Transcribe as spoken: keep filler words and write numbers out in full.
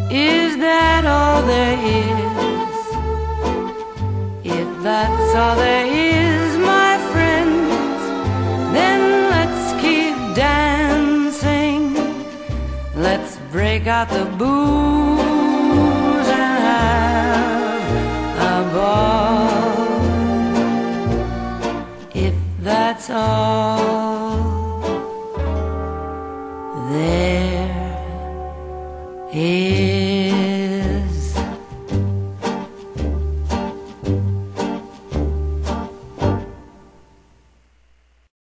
Is that all there is? If that's all there is, my friends, then let's keep dancing. Let's break out the booze and have a ball. If that's all there is.